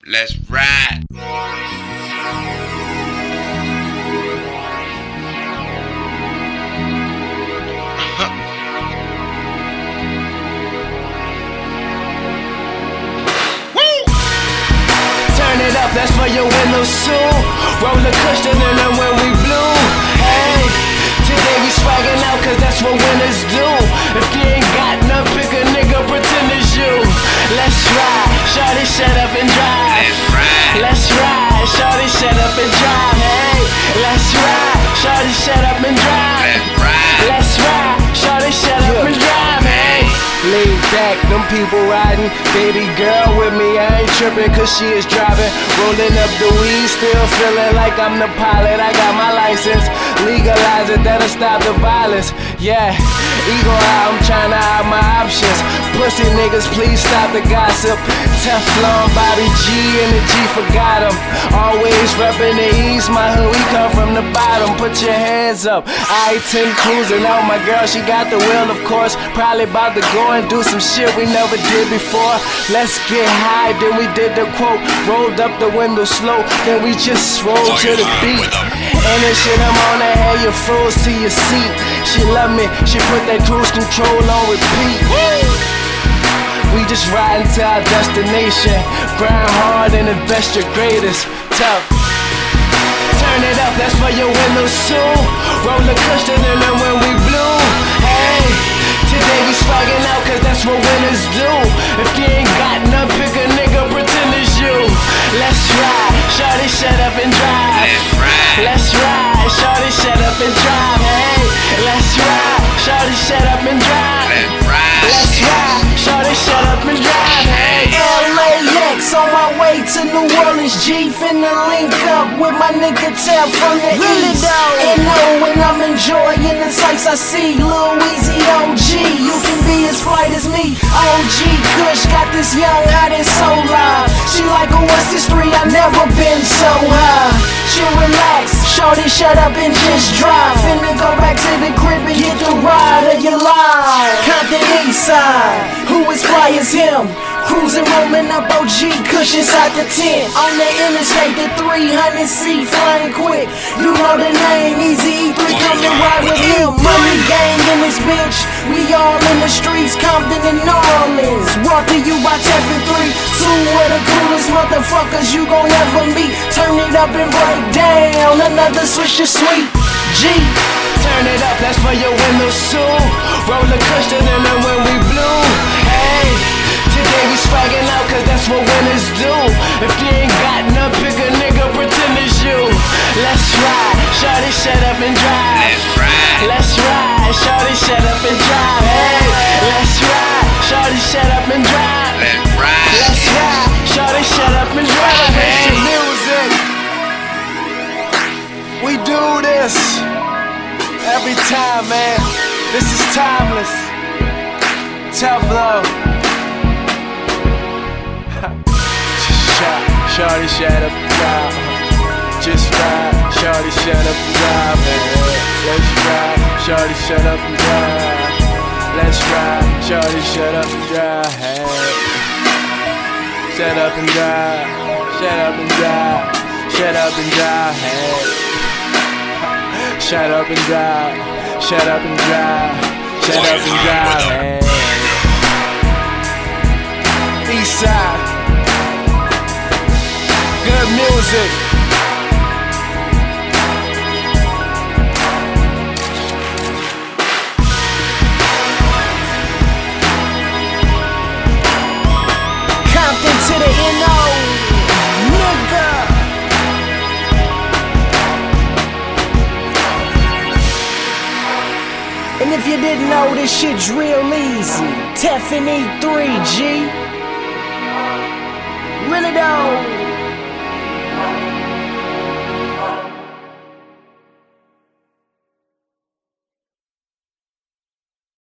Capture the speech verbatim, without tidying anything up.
Let's ride. Turn it up, that's for your windows too. Roller coaster in them when we blew. Hey, today we swaggin' out cause that's what winners do. If you ain't got none, pick a nigga, pretend it's you. Let's ride, shawty shut up and drive. Let's ride. Let's ride, shawty shut up and drive. Hey, let's ride, shawty shut up and drive. Let's ride. Let's ride, shawty shut up and drive. Hey, laid back, them people riding. Baby girl with me, I ain't trippin' cause she is driving. Rolling up the weed, still feeling like I'm the pilot. I got my license, legalize it, that'll stop the violence. Yeah, ego out, I'm tryna hide my options. Pussy niggas, please stop the gossip. Teflon, Bobby G, and the G forgot him. Always reppin' the east, my hood, we come from the bottom. Put your hands up, I ten cruising out. My girl, she got the wheel, of course. Probably about to go and do some shit we never did before. Let's get high, then we did the quote. Rolled up the window slow, then we just rolled to the beat. And this shit I'm on the head, you froze to your seat. She love me, she put that cruise control on repeat. We just riding to our destination. Grind hard and invest your greatest. Tough. Turn it up, that's for your windows too. Roller coaster in them when we blew. Hey, today we swaggin' out cause that's what winners do. If you ain't got none, pick a nigga, pretend it's you. Let's ride, shawty shut up and drive. Let's ride. Let's ride, shawty shut up and drive. Hey, let's ride, shawty shut up and drive. Let's ride. Let's ride, shawty shut up and drive. Hey, L A X on my way to New Orleans, G. Finna link up with my nigga Tef from the Really east. though. And know when I'm enjoying the sights I see. Lil Weezy O G, you can be as flight as me. O G Kush got this young hot and so live. She like a what's this three, I never been so high. She relax, shorty shut up and just drive. Finna go back to the crib and get the ride of your life. Compton East Side, who as fly as him? Cruising, rolling up O G Kush inside the tent. On the interstate, the three hundred C flying quick. You know the name, Easy E three, come and ride with him. Money gang in this bitch, we all in the streets, Compton and New Orleans. Walk to you by Tef and three, two of the coolest motherfuckers you gon' ever meet. Turn it up and break down, another switch to sweet G. turn it up, that's for your windows too. Roller coaster in them when we blew. Hey, today we swaggin' out cause that's what winners do. If you ain't got none, pick a nigga, pretend it's you. Let's ride, shawty shut up and drive. Let's ride. Let's ride, shawty shut up and drive. Hey, let's ride, shawty shut up and drive. Let's ride. Let's ride, shawty shut up and drive. Hey, music, we do this every time, man. This is timeless. Tough love. Shawty shut up and drive. Just ride, shawty shut up and drive. Let's ride, shawty shut up and drive. Let's ride, shawty shut up and drive. Shut up and drive, shut up and drive, shut up and drive. Shut up and drive, shut up and drive, shut up and drive. East side. Good music. Compton to the N O, nigga. And if you didn't know, this shit's real easy. Tef and E three, G. Really though.